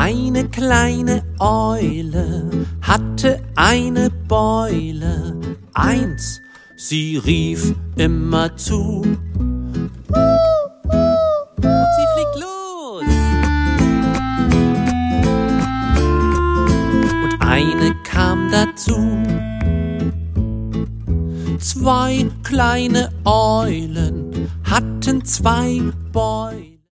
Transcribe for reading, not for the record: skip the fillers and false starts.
Eine kleine Eule hatte eine Beule. 1, sie rief immer zu. Und sie fliegt los. Und eine kam dazu. 2 kleine Eulen hatten 2 Beulen.